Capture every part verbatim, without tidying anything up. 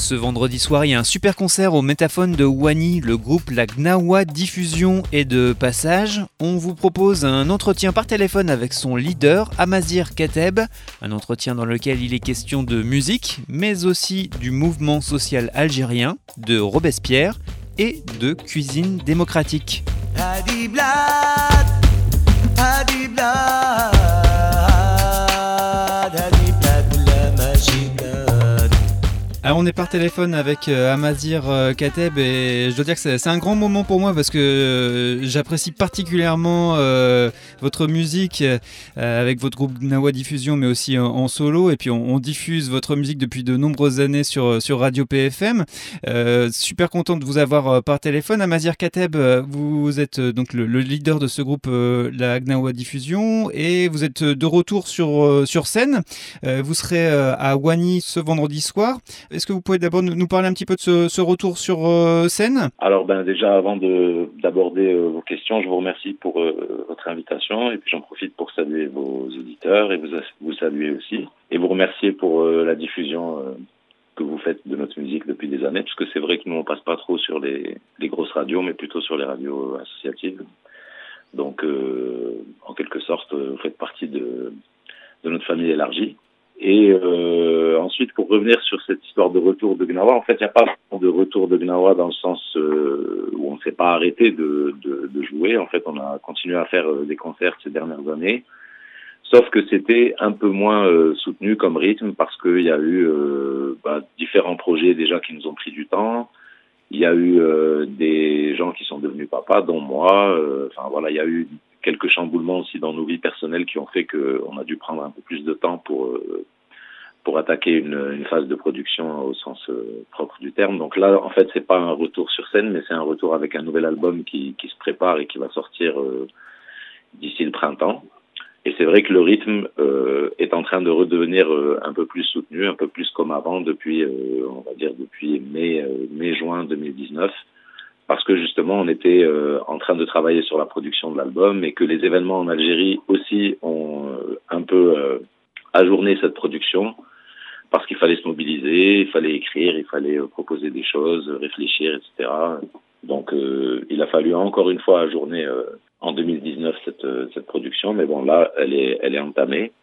Ce vendredi soir, il y a un super concert au Métaphone de Wany. Le groupe La Gnawa Diffusion est de passage. On vous propose un entretien par téléphone avec son leader, Amazir Kateb. Un entretien dans lequel il est question de musique, mais aussi du mouvement social algérien, de Robespierre et de cuisine démocratique. Alors on est par téléphone avec euh, Amazir euh, Kateb et je dois dire que c'est, c'est un grand moment pour moi parce que euh, j'apprécie particulièrement euh, votre musique euh, avec votre groupe Gnawa Diffusion mais aussi en, en solo, et puis on, on diffuse votre musique depuis de nombreuses années sur, sur Radio P F M. Euh, super content de vous avoir euh, par téléphone. Amazir Kateb, euh, vous êtes euh, donc le, le leader de ce groupe euh, La Gnawa Diffusion et vous êtes de retour sur, euh, sur scène. Euh, vous serez euh, à Wany ce vendredi soir. Est-ce que vous pouvez d'abord nous parler un petit peu de ce, ce retour sur euh, scène ? Alors ben déjà avant de, d'aborder euh, vos questions, je vous remercie pour euh, votre invitation et puis j'en profite pour saluer vos auditeurs et vous, vous saluer aussi et vous remercier pour euh, la diffusion euh, que vous faites de notre musique depuis des années, parce que c'est vrai que nous on passe pas trop sur les, les grosses radios mais plutôt sur les radios associatives. Donc euh, en quelque sorte vous faites partie de, de notre famille élargie. Et euh, ensuite, pour revenir sur cette histoire de retour de Gnawa, en fait, il n'y a pas de retour de Gnawa dans le sens euh, où on ne s'est pas arrêté de, de, de jouer. En fait, on a continué à faire euh, des concerts ces dernières années, sauf que c'était un peu moins euh, soutenu comme rythme parce qu'il y a eu euh, bah, différents projets déjà qui nous ont pris du temps. Il y a eu euh, des gens qui sont devenus papas, dont moi. Euh, enfin voilà, il y a eu quelques chamboulements aussi dans nos vies personnelles qui ont fait qu'on a dû prendre un peu plus de temps pour euh, pour attaquer une, une phase de production au sens euh, propre du terme. Donc là, en fait, c'est pas un retour sur scène, mais c'est un retour avec un nouvel album qui, qui se prépare et qui va sortir euh, d'ici le printemps. Et c'est vrai que le rythme euh, est en train de redevenir euh, un peu plus soutenu, un peu plus comme avant depuis, euh, on va dire depuis mai, euh, mai-juin deux mille dix-neuf. Parce que justement, on était euh, en train de travailler sur la production de l'album et que les événements en Algérie aussi ont euh, un peu euh, ajourné cette production parce qu'il fallait se mobiliser, il fallait écrire, il fallait euh, proposer des choses, réfléchir, et cetera. Donc, euh, il a fallu encore une fois ajourner euh, en deux mille dix-neuf cette, euh, cette production. Mais bon, là, elle est, elle est entamée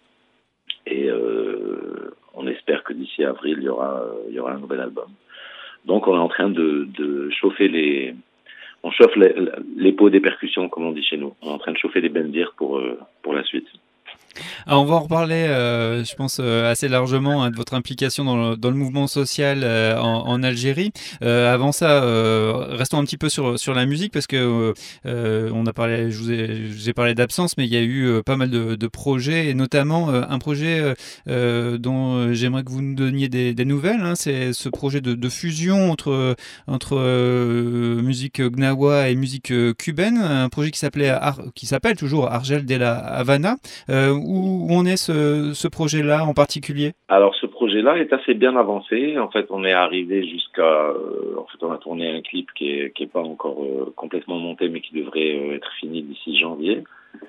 et euh, on espère que d'ici avril, il y aura, euh, il y aura un nouvel album. Donc on est en train de, de chauffer les, on chauffe les, les pots des percussions comme on dit chez nous. On est en train de chauffer les bendirs pour euh, pour la suite. Alors on va en reparler, euh, je pense, euh, assez largement hein, de votre implication dans le, dans le mouvement social euh, en, en Algérie. Euh, avant ça, euh, restons un petit peu sur sur la musique parce que euh, on a parlé, je vous ai, j'ai parlé d'absence, mais il y a eu euh, pas mal de, de projets et notamment euh, un projet euh, dont j'aimerais que vous nous donniez des, des nouvelles. Hein, c'est ce projet de, de fusion entre entre euh, musique gnawa et musique cubaine, un projet qui s'appelait Ar- qui s'appelle toujours Argel de la Havana. Euh, Où en est ce, ce projet-là en particulier ? Alors ce projet-là est assez bien avancé. En fait, on est arrivé jusqu'à... Euh, en fait, on a tourné un clip qui est, qui est pas encore euh, complètement monté, mais qui devrait euh, être fini d'ici janvier.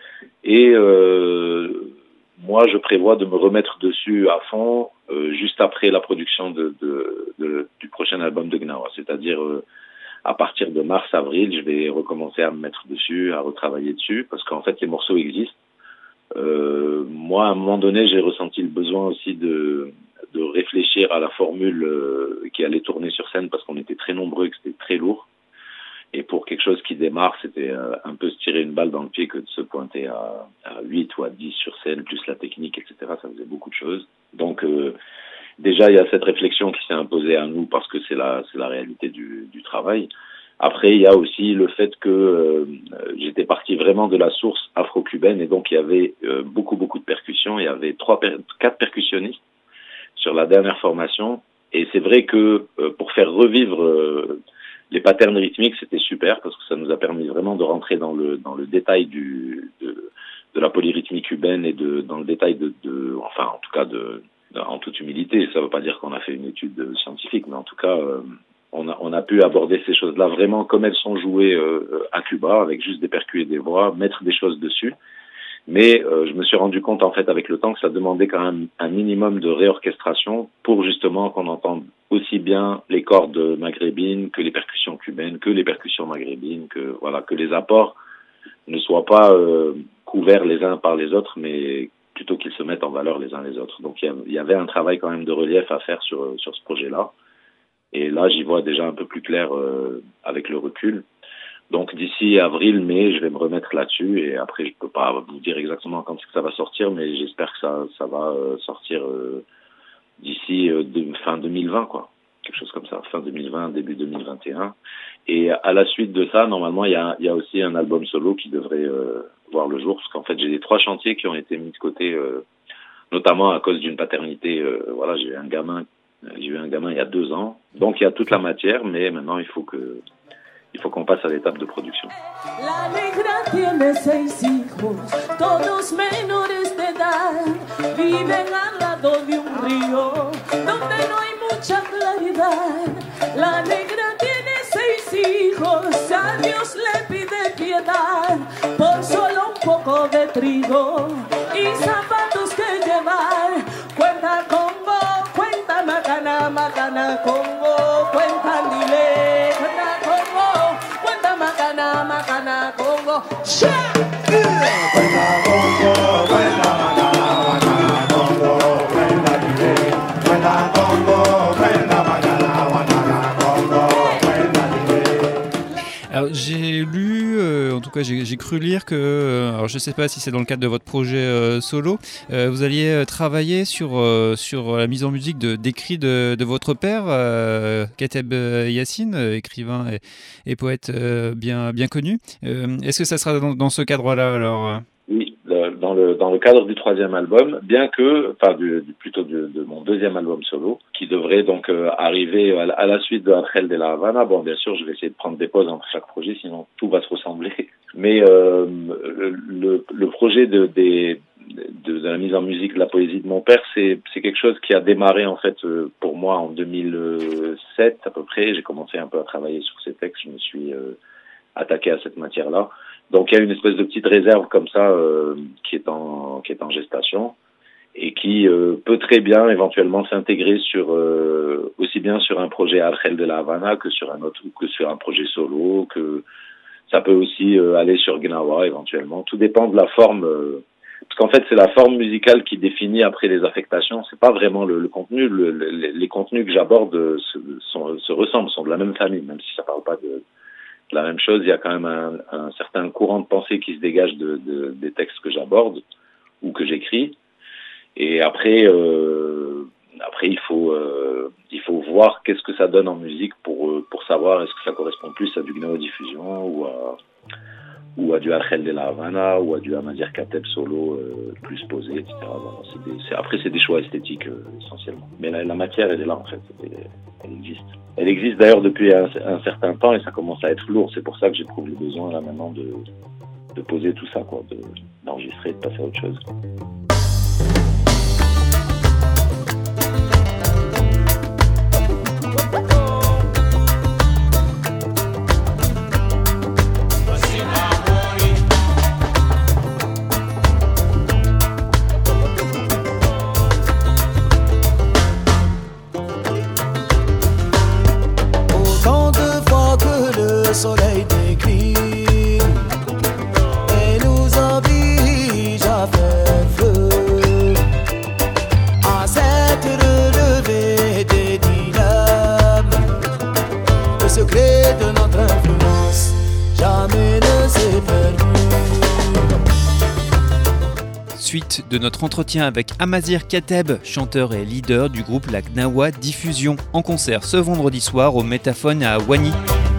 Et euh, moi, je prévois de me remettre dessus à fond euh, juste après la production de, de, de, du prochain album de Gnawa. C'est-à-dire, euh, à partir de mars-avril, je vais recommencer à me mettre dessus, à retravailler dessus, parce qu'en fait, les morceaux existent. Euh, moi, à un moment donné, j'ai ressenti le besoin aussi de, de réfléchir à la formule euh, qui allait tourner sur scène parce qu'on était très nombreux et que c'était très lourd. Et pour quelque chose qui démarre, c'était euh, un peu se tirer une balle dans le pied que de se pointer à, à huit ou à dix sur scène, plus la technique, et cetera. Ça faisait beaucoup de choses. Donc, euh, déjà, il y a cette réflexion qui s'est imposée à nous parce que c'est la, c'est la réalité du, du travail. Après, il y a aussi le fait que euh, j'étais parti vraiment de la source afro-cubaine et donc il y avait euh, beaucoup, beaucoup de percussions. Il y avait trois, per- quatre percussionnistes sur la dernière formation. Et c'est vrai que euh, pour faire revivre euh, les patterns rythmiques, c'était super parce que ça nous a permis vraiment de rentrer dans le dans le détail du de, de la polyrythmie cubaine et de dans le détail de, de enfin en tout cas de, de en toute humilité. Ça ne veut pas dire qu'on a fait une étude scientifique, mais en tout cas euh, On a, on a pu aborder ces choses-là vraiment comme elles sont jouées euh, à Cuba, avec juste des percus et des voix, mettre des choses dessus, Mais euh, je me suis rendu compte en fait avec le temps que ça demandait quand même un minimum de réorchestration pour justement qu'on entende aussi bien les cordes maghrébines que les percussions cubaines, que les percussions maghrébines, que voilà, que les apports ne soient pas euh, couverts les uns par les autres, mais plutôt qu'ils se mettent en valeur les uns les autres. Donc il y, y avait un travail quand même de relief à faire sur sur ce projet-là. Et là, j'y vois déjà un peu plus clair euh, avec le recul. Donc d'ici avril, mai, je vais me remettre là-dessus et après je peux pas vous dire exactement quand ça va sortir, mais j'espère que ça ça va euh, sortir euh, d'ici euh, de, fin deux mille vingt quoi, quelque chose comme ça, fin deux mille vingt, début deux mille vingt et un. Et à la suite de ça, normalement il y a il y a aussi un album solo qui devrait euh, voir le jour, parce qu'en fait j'ai des trois chantiers qui ont été mis de côté, euh, notamment à cause d'une paternité. Euh, voilà, j'ai eu un gamin, j'ai eu un gamin il y a deux ans, donc il y a toute la matière, mais maintenant il faut que Il faut qu'on passe à l'étape de production. La negra tiene seis hijos, todos menores de edad, viven al lado de un río donde no hay mucha claridad. La negra tiene seis hijos, a Dios le pide piedad por solo un poco de trigo y zapatos que llevar. Cuenta Congo, cuenta Macana, Macana Congo, cuenta Dile, cuenta Congo. Macana, Macana, Congo, yeah! Cuenta Congo, cuenta Macana, Macana, Congo, cuenta Dile, cuenta Congo, cuenta Macana, Macana, Congo, cuenta Dile. Alors j'ai lu, euh, en tout cas j'ai, j'ai cru lire que, euh, alors je ne sais pas si c'est dans le cadre de votre projet euh, solo, euh, vous alliez euh, travailler sur, euh, sur la mise en musique de, d'écrits de, de votre père, euh, Kateb Yassine, euh, écrivain et, et poète euh, bien, bien connu. Euh, est-ce que ça sera dans, dans ce cadre-là alors? Oui, le, dans, le, dans le cadre du troisième album, bien que, enfin du, du, plutôt de, de mon deuxième album solo, qui devrait donc euh, arriver à la, à la suite de Angel de la Habana. Bon, bien sûr, je vais essayer de prendre des pauses entre chaque projet, sinon tout va se ressembler. Mais euh, le, le projet de, de, de, de la mise en musique de la poésie de mon père, c'est, c'est quelque chose qui a démarré en fait pour moi en deux mille sept à peu près. J'ai commencé un peu à travailler sur ces textes, je me suis euh, attaqué à cette matière-là. Donc il y a une espèce de petite réserve comme ça euh, qui est en qui est en gestation et qui euh, peut très bien éventuellement s'intégrer sur euh, aussi bien sur un projet Angel de la Habana que sur un autre que sur un projet solo, que ça peut aussi euh, aller sur Gnawa éventuellement. Tout dépend de la forme, euh, parce qu'en fait c'est la forme musicale qui définit après les affectations. C'est pas vraiment le, le contenu. Le, le, les contenus que j'aborde se, sont, se ressemblent, sont de la même famille, même si ça parle pas de la même chose. Il y a quand même un, un certain courant de pensée qui se dégage de, de, des textes que j'aborde ou que j'écris. Et après, euh, après il faut euh, il faut voir qu'est-ce que ça donne en musique pour pour savoir est-ce que ça correspond plus à du Gnawa diffusion ou à ou à du Angel de la Habana ou à du Amazir Kateb solo euh, plus posé, et cetera. Bon, c'est des, c'est, après c'est des choix esthétiques euh, essentiellement. Mais la, la matière elle est là en fait, elle, elle existe. Elle existe d'ailleurs depuis un, un certain temps et ça commence à être lourd. C'est pour ça que j'éprouve le besoin là maintenant de de poser tout ça quoi, de, d'enregistrer, de passer à autre chose. Le soleil décline et nous oblige à faire feu à cette relevée des dilemmes. Le secret de notre influence jamais ne s'est perdu. Suite de notre entretien avec Amazir Kateb, chanteur et leader du groupe La Gnawa Diffusion, en concert ce vendredi soir au Métaphone à Wani.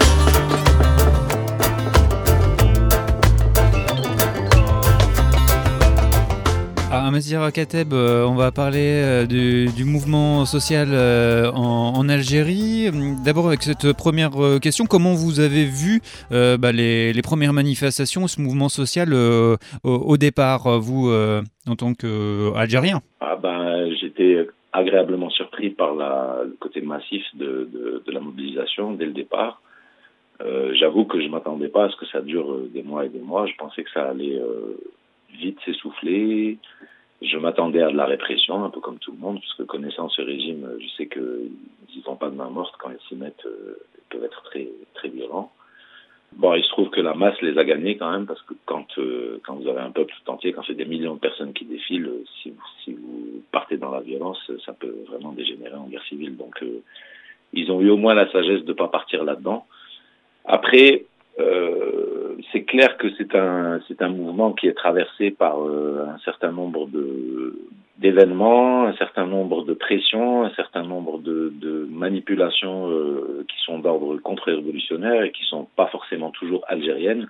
Amazir Kateb, euh, on va parler euh, du, du mouvement social euh, en, en Algérie. D'abord avec cette première euh, question, comment vous avez vu euh, bah, les, les premières manifestations, ce mouvement social euh, au, au départ, vous, euh, en tant qu'Algérien? Ah ben, j'étais agréablement surpris par la, le côté massif de, de, de la mobilisation dès le départ. Euh, j'avoue que je ne m'attendais pas à ce que ça dure des mois et des mois. Je pensais que ça allait... Euh, vite s'essouffler. Je m'attendais à de la répression, un peu comme tout le monde, puisque connaissant ce régime, je sais qu'ils n'ont pas de main morte quand ils s'y mettent, euh, ils peuvent être très, très violents. Bon, il se trouve que la masse les a gagnés quand même, parce que quand, euh, quand vous avez un peuple tout entier, quand c'est des millions de personnes qui défilent, euh, si, vous, si vous partez dans la violence, ça peut vraiment dégénérer en guerre civile. Donc, euh, ils ont eu au moins la sagesse de ne pas partir là-dedans. Après, euh, c'est clair que c'est un, c'est un mouvement qui est traversé par euh, un certain nombre de, d'événements, un certain nombre de pressions, un certain nombre de, de manipulations euh, qui sont d'ordre contre-révolutionnaire et qui sont pas forcément toujours algériennes.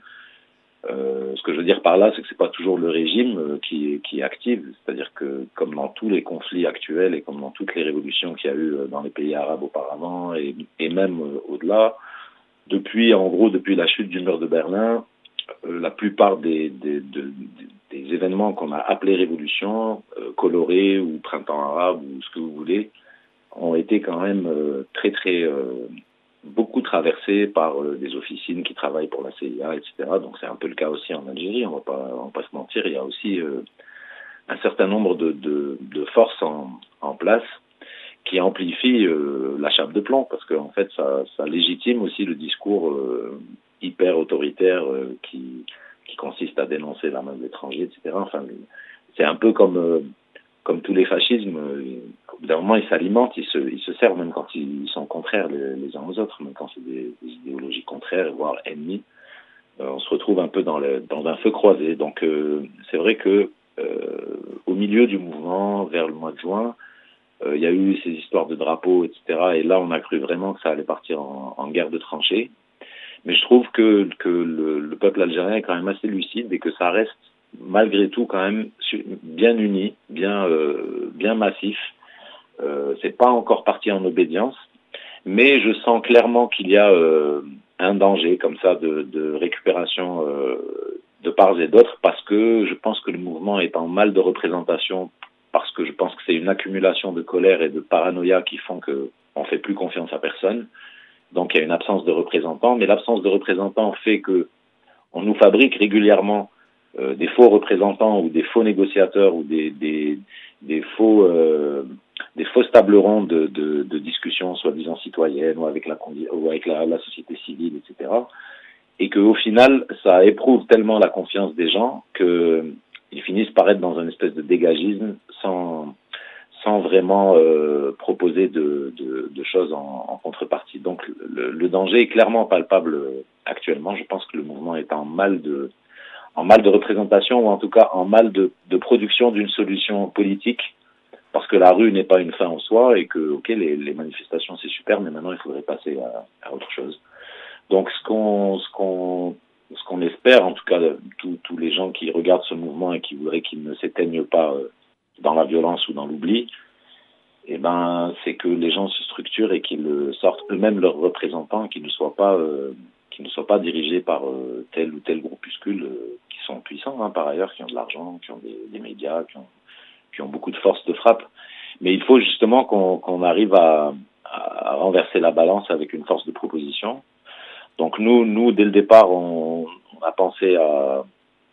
Euh, ce que je veux dire par là, c'est que c'est pas toujours le régime euh, qui, qui est actif. C'est-à-dire que, comme dans tous les conflits actuels et comme dans toutes les révolutions qu'il y a eu dans les pays arabes auparavant et, et même euh, au-delà, depuis, en gros, depuis la chute du mur de Berlin, euh, la plupart des, des, de, des événements qu'on a appelés révolutions, euh, colorées ou printemps arabe ou ce que vous voulez, ont été quand même euh, très très euh, beaucoup traversés par euh, des officines qui travaillent pour la C I A, et cetera. Donc c'est un peu le cas aussi en Algérie. On va pas, on va pas se mentir. Il y a aussi euh, un certain nombre de, de, de forces en, en place qui amplifie euh, la chape de plomb, parce qu'en fait, ça, ça légitime aussi le discours euh, hyper autoritaire euh, qui, qui consiste à dénoncer la main de l'étranger, et cetera. Enfin, c'est un peu comme, euh, comme tous les fascismes. Euh, au bout d'un moment, ils s'alimentent, ils se, ils se servent, même quand ils sont contraires les, les uns aux autres, même quand c'est des, des idéologies contraires, voire ennemies. Euh, on se retrouve un peu dans, le, dans un feu croisé. Donc, euh, c'est vrai que euh, au milieu du mouvement, vers le mois de juin, il euh, y a eu ces histoires de drapeaux, et cetera. Et là, on a cru vraiment que ça allait partir en, en guerre de tranchées. Mais je trouve que, que le, le peuple algérien est quand même assez lucide et que ça reste, malgré tout, quand même bien uni, bien, euh, bien massif. Euh, c'est pas encore parti en obédience, mais je sens clairement qu'il y a euh, un danger comme ça de, de récupération euh, de part et d'autre, parce que je pense que le mouvement est en mal de représentation, parce que je pense que c'est une accumulation de colère et de paranoïa qui font qu'on ne fait plus confiance à personne. Donc il y a une absence de représentants, mais l'absence de représentants fait que on nous fabrique régulièrement euh, des faux représentants ou des faux négociateurs ou des, des, des faux euh, des fausses tables rondes de, de, de discussions soi-disant citoyennes ou avec la ou avec la, la société civile, et cetera. Et qu'au final, ça éprouve tellement la confiance des gens que ils finissent par être dans une espèce de dégagisme sans, sans vraiment euh, proposer de, de, de choses en, en contrepartie. Donc le, le danger est clairement palpable actuellement. Je pense que le mouvement est en mal de, en mal de représentation, ou en tout cas en mal de, de production d'une solution politique, parce que la rue n'est pas une fin en soi et que ok, les, les manifestations c'est super, mais maintenant il faudrait passer à, à autre chose. Donc ce qu'on, ce qu'on Ce qu'on espère, en tout cas, tous les gens qui regardent ce mouvement et qui voudraient qu'il ne s'éteigne pas dans la violence ou dans l'oubli, eh ben, c'est que les gens se structurent et qu'ils sortent eux-mêmes leurs représentants, qu'ils ne soient pas, euh, qu'ils ne soient pas dirigés par euh, tel ou tel groupuscule euh, qui sont puissants, hein, par ailleurs, qui ont de l'argent, qui ont des, des médias, qui ont, qui ont beaucoup de force de frappe. Mais il faut justement qu'on, qu'on arrive à, à renverser la balance avec une force de proposition. Donc nous, nous dès le départ, on, on a pensé à,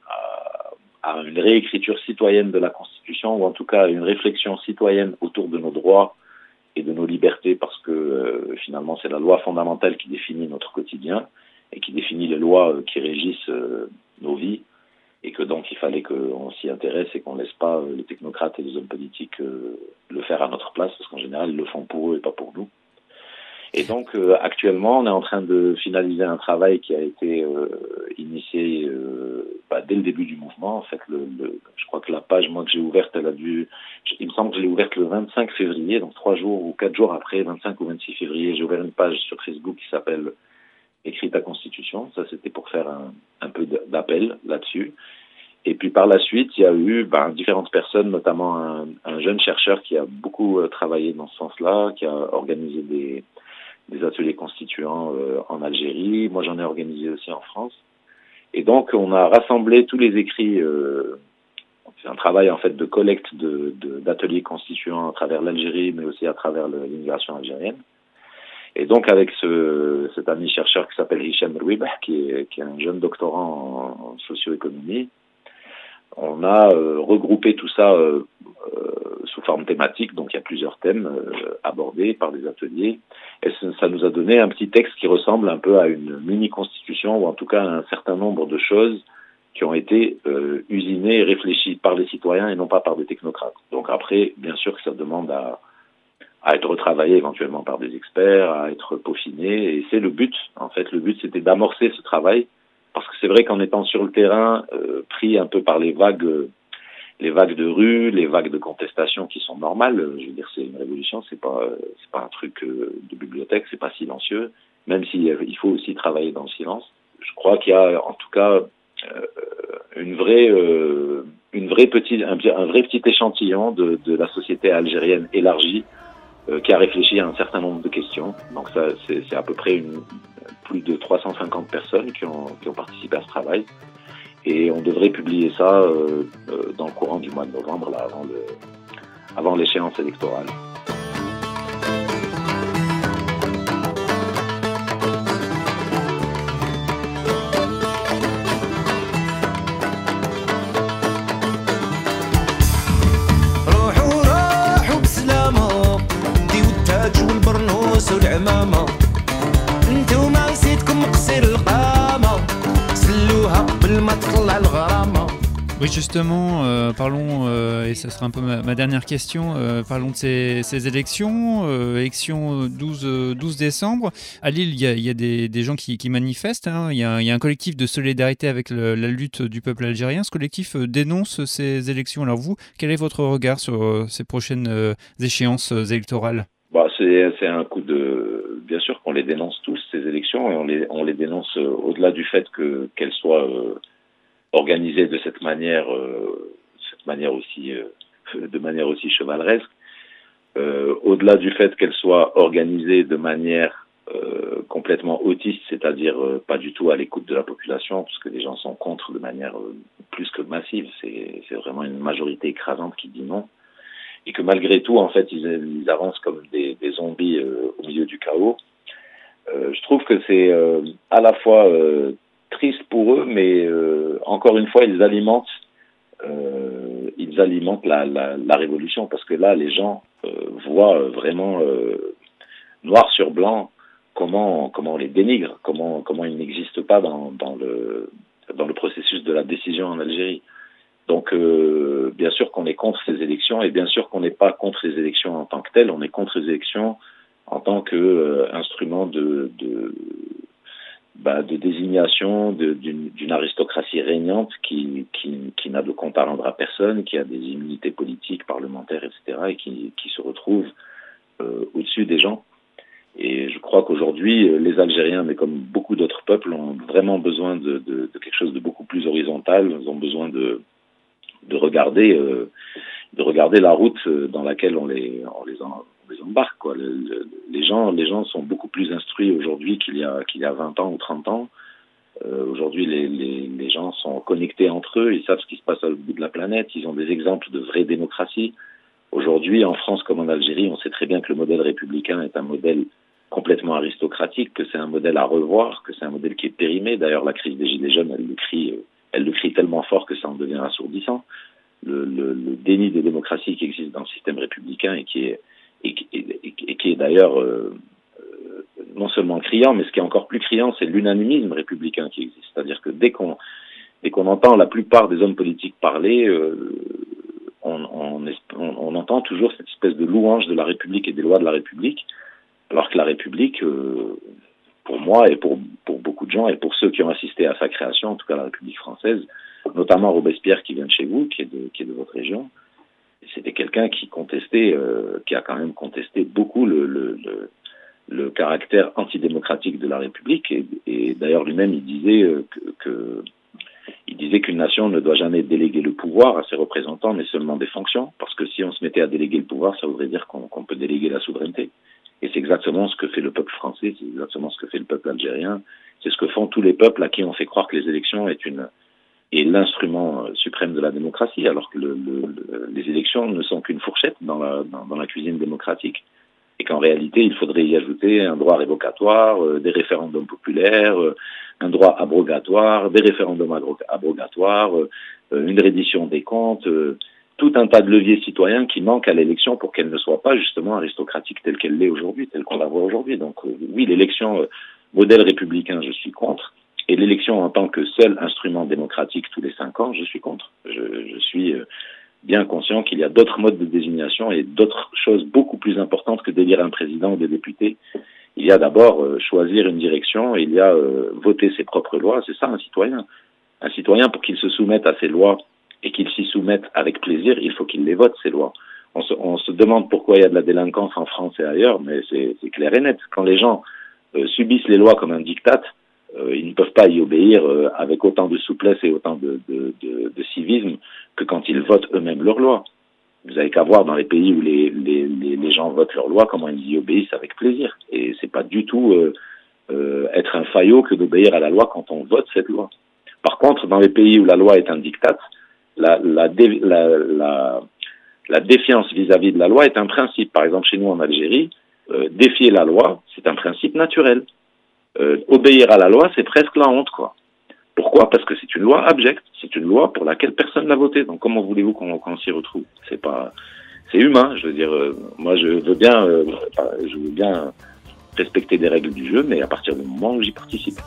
à, à une réécriture citoyenne de la Constitution, ou en tout cas à une réflexion citoyenne autour de nos droits et de nos libertés, parce que euh, finalement c'est la loi fondamentale qui définit notre quotidien et qui définit les lois euh, qui régissent euh, nos vies, et que donc il fallait qu'on s'y intéresse et qu'on ne laisse pas euh, les technocrates et les hommes politiques euh, le faire à notre place, parce qu'en général ils le font pour eux et pas pour nous. Et donc euh, actuellement, on est en train de finaliser un travail qui a été euh, initié euh, bah, dès le début du mouvement. En fait, le, le, je crois que la page, moi que j'ai ouverte, elle a dû, il me semble que je l'ai ouverte le vingt-cinq février, donc trois jours ou quatre jours après, vingt-cinq ou vingt-six février, j'ai ouvert une page sur Facebook qui s'appelle Écris ta Constitution. Ça, c'était pour faire un, un peu d'appel là-dessus. Et puis par la suite, il y a eu ben, différentes personnes, notamment un, un jeune chercheur qui a beaucoup euh, travaillé dans ce sens-là, qui a organisé des des ateliers constituants euh, en Algérie. Moi, j'en ai organisé aussi en France. Et donc, on a rassemblé tous les écrits. Euh, c'est un travail, en fait, de collecte de, de, d'ateliers constituants à travers l'Algérie, mais aussi à travers le, l'immigration algérienne. Et donc, avec ce, cet ami chercheur qui s'appelle Hicham Rouibah, qui est, qui est un jeune doctorant en, en socio-économie, On a euh, regroupé tout ça euh, euh, sous forme thématique, donc il y a plusieurs thèmes euh, abordés par des ateliers. Et ça nous a donné un petit texte qui ressemble un peu à une mini-constitution, ou en tout cas à un certain nombre de choses qui ont été euh, usinées et réfléchies par les citoyens et non pas par des technocrates. Donc après, bien sûr que ça demande à, à être retravaillé éventuellement par des experts, à être peaufiné, et c'est le but. En fait, le but, c'était d'amorcer ce travail, parce que c'est vrai qu'en étant sur le terrain, euh, pris un peu par les vagues, euh, les vagues de rue, les vagues de contestation qui sont normales, euh, je veux dire, c'est une révolution, c'est pas, euh, c'est pas un truc euh, de bibliothèque, c'est pas silencieux, même s'il euh, il faut aussi travailler dans le silence. Je crois qu'il y a, en tout cas, euh, une vraie, euh, une vraie petite, un, un vrai petit échantillon de, de la société algérienne élargie euh, qui a réfléchi à un certain nombre de questions. Donc ça, c'est, c'est à peu près une, plus de trois cent cinquante personnes qui ont, qui ont participé à ce travail. Et on devrait publier ça euh, euh, dans le courant du mois de novembre, là, avant, le, avant l'échéance électorale. Oui, justement, euh, parlons, euh, et ce sera un peu ma, ma dernière question, euh, parlons de ces, ces élections, euh, élections douze, douze décembre. À Lille, il y a, il y a des, des gens qui, qui manifestent, hein. il, y a, il y a un collectif de solidarité avec le, la lutte du peuple algérien. Ce collectif euh, dénonce ces élections. Alors vous, quel est votre regard sur euh, ces prochaines euh, échéances euh, électorales ? Bah, c'est, c'est un coup de... Bien sûr qu'on les dénonce tous, ces élections, et on les, on les dénonce euh, au-delà du fait que, qu'elles soient... Euh, organisée de cette manière, euh, cette manière aussi, euh, de manière aussi chevaleresque, euh, au-delà du fait qu'elle soit organisée de manière euh, complètement autiste, c'est-à-dire euh, pas du tout à l'écoute de la population, parce que les gens sont contre de manière euh, plus que massive, c'est, c'est vraiment une majorité écrasante qui dit non, et que malgré tout, en fait, ils, ils avancent comme des, des zombies euh, au milieu du chaos. Euh, je trouve que c'est euh, à la fois euh, triste pour eux, mais euh, encore une fois, ils alimentent, euh, ils alimentent la, la, la révolution, parce que là, les gens euh, voient vraiment euh, noir sur blanc comment comment on les dénigre, comment comment ils n'existent pas dans dans le dans le processus de la décision en Algérie. Donc, euh, bien sûr qu'on est contre ces élections, et bien sûr qu'on n'est pas contre les élections en tant que telles, on est contre les élections en tant que euh, instrument de, de Bah, de désignation de, d'une, d'une aristocratie régnante qui, qui, qui n'a de compte à rendre à personne, qui a des immunités politiques, parlementaires, et cetera, et qui, qui se retrouve euh, au-dessus des gens. Et je crois qu'aujourd'hui, les Algériens, mais comme beaucoup d'autres peuples, ont vraiment besoin de, de, de quelque chose de beaucoup plus horizontal. Ils ont besoin de, de regarder, euh, de regarder la route dans laquelle on les, on les, en, on les embarque, quoi. Le, le, les gens, les gens sont beaucoup plus instruits aujourd'hui qu'il y a, qu'il y a vingt ans ou trente ans. Euh, aujourd'hui, les, les, les gens sont connectés entre eux, ils savent ce qui se passe à l'autre bout de la planète, ils ont des exemples de vraie démocratie. Aujourd'hui, en France comme en Algérie, on sait très bien que le modèle républicain est un modèle complètement aristocratique, que c'est un modèle à revoir, que c'est un modèle qui est périmé. D'ailleurs, la crise des Gilets jaunes, elle le crie, elle le crie tellement fort que ça en devient assourdissant. Le, le, le déni de démocratie qui existe dans le système républicain et qui est, et, et, et, et qui est d'ailleurs euh, euh, non seulement criant, mais ce qui est encore plus criant, c'est l'unanimisme républicain qui existe. C'est-à-dire que dès qu'on, dès qu'on entend la plupart des hommes politiques parler, euh, on, on, on, on entend toujours cette espèce de louange de la République et des lois de la République, alors que la République, euh, pour moi et pour, pour beaucoup de gens, et pour ceux qui ont assisté à sa création, en tout cas la République française, notamment Robespierre qui vient de chez vous, qui est de, qui est de votre région, c'était quelqu'un qui contestait, euh, qui a quand même contesté beaucoup le, le, le, le caractère antidémocratique de la République, et, et d'ailleurs lui-même il disait euh, que, que il disait qu'une nation ne doit jamais déléguer le pouvoir à ses représentants, mais seulement des fonctions, parce que si on se mettait à déléguer le pouvoir, ça voudrait dire qu'on, qu'on peut déléguer la souveraineté. Et c'est exactement ce que fait le peuple français, c'est exactement ce que fait le peuple algérien, c'est ce que font tous les peuples à qui on fait croire que les élections est une est l'instrument suprême de la démocratie, alors que le, le, le, les élections ne sont qu'une fourchette dans la dans, dans la cuisine démocratique. et qu'en réalité, il faudrait y ajouter un droit révocatoire, euh, des référendums populaires, euh, un droit abrogatoire, des référendums agro- abrogatoires, euh, une reddition des comptes, euh, tout un tas de leviers citoyens qui manquent à l'élection pour qu'elle ne soit pas justement aristocratique telle qu'elle l'est aujourd'hui, telle qu'on la voit aujourd'hui. Donc euh, oui, l'élection euh, modèle républicain, je suis contre. Et l'élection en tant que seul instrument démocratique tous les cinq ans, je suis contre. Je, je suis euh, bien conscient qu'il y a d'autres modes de désignation et d'autres choses beaucoup plus importantes que d'élire un président ou des députés. Il y a d'abord euh, choisir une direction, et il y a euh, voter ses propres lois. C'est ça un citoyen. Un citoyen, pour qu'il se soumette à ses lois et qu'il s'y soumette avec plaisir, il faut qu'il les vote, ces lois. On se, on se demande pourquoi il y a de la délinquance en France et ailleurs, mais c'est, c'est clair et net. Quand les gens euh, subissent les lois comme un diktat, Euh, ils ne peuvent pas y obéir euh, avec autant de souplesse et autant de, de, de, de civisme que quand ils votent eux-mêmes leurs lois. Vous avez qu'à voir dans les pays où les, les, les, les gens votent leurs lois, comment ils y obéissent avec plaisir. Et c'est pas du tout euh, euh, être un faillot que d'obéir à la loi quand on vote cette loi. Par contre, dans les pays où la loi est un diktat, la, la, dé, la, la, la défiance vis-à-vis de la loi est un principe. Par exemple, chez nous en Algérie, euh, défier la loi, c'est un principe naturel. Euh, obéir à la loi, c'est presque la honte, quoi. Pourquoi ? Parce que c'est une loi abjecte, c'est une loi pour laquelle personne n'a voté. Donc comment voulez-vous qu'on, qu'on s'y retrouve ? C'est pas, c'est humain. Je veux dire, euh, moi je veux bien, euh, je veux bien respecter des règles du jeu, mais à partir du moment où j'y participe.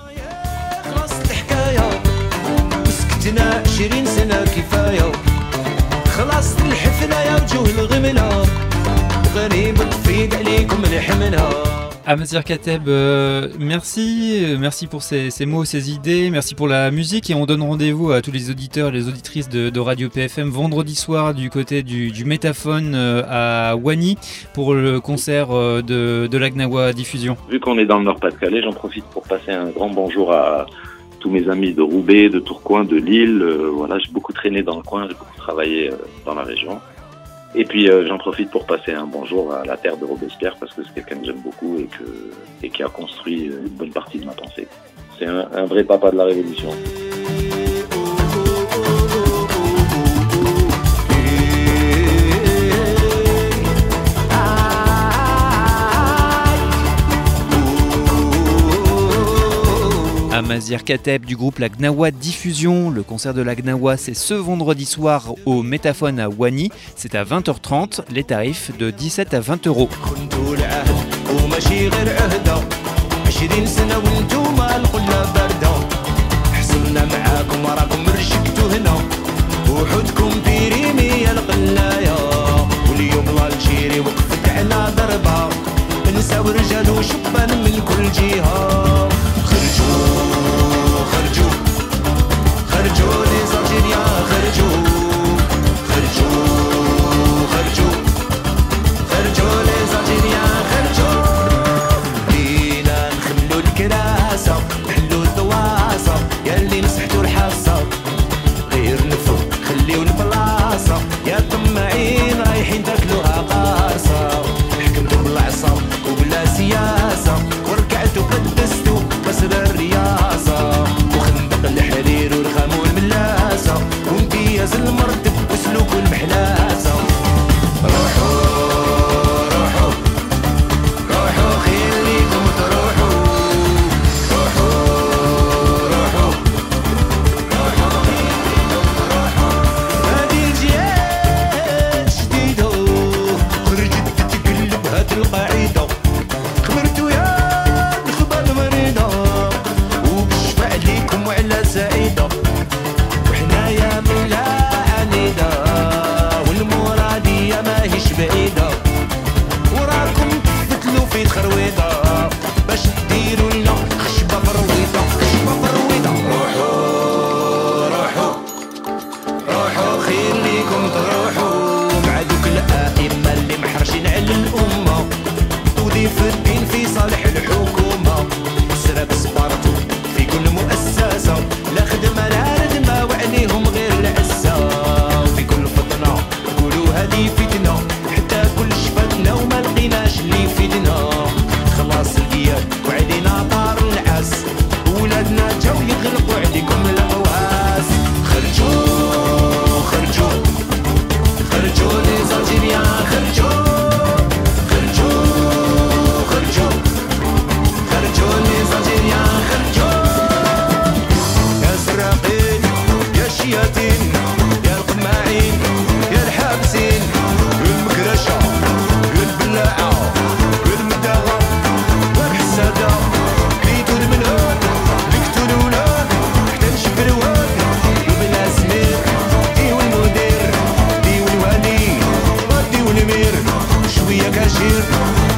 Amazir Kateb, euh, merci, euh, merci pour ces, ces mots, ces idées, merci pour la musique, et on donne rendez-vous à tous les auditeurs et les auditrices de, de Radio P F M vendredi soir du côté du, du Métaphone euh, à Wany pour le concert euh, de, de l'Agnawa Diffusion. Vu qu'on est dans le Nord-Pas-de-Calais, j'en profite pour passer un grand bonjour à tous mes amis de Roubaix, de Tourcoing, de Lille. Euh, voilà, j'ai beaucoup traîné dans le coin, j'ai beaucoup travaillé euh, dans la région. Et puis euh, j'en profite pour passer un bonjour à la terre de Robespierre, parce que c'est quelqu'un que j'aime beaucoup et, que, et qui a construit une bonne partie de ma pensée. C'est un, un vrai papa de la Révolution. Amazir Kateb du groupe l'Agnawa Diffusion. Le concert de l'Agnawa, c'est ce vendredi soir au Métaphone à Wany. C'est à vingt heures trente, les tarifs de dix-sept à vingt euros. خرجوا qu'agir.